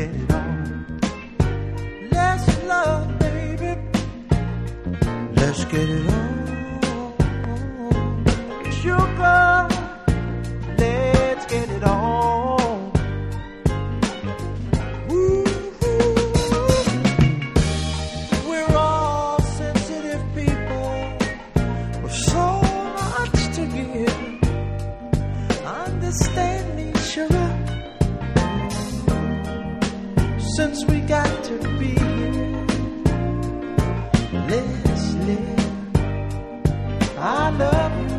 get it on. Let's love, baby. Let's get it on. Sugar, let's get it on. Woo-hoo. We're all sensitive people with so much to give. Understand me, sugar. Since we got to be here, let's live. I love you.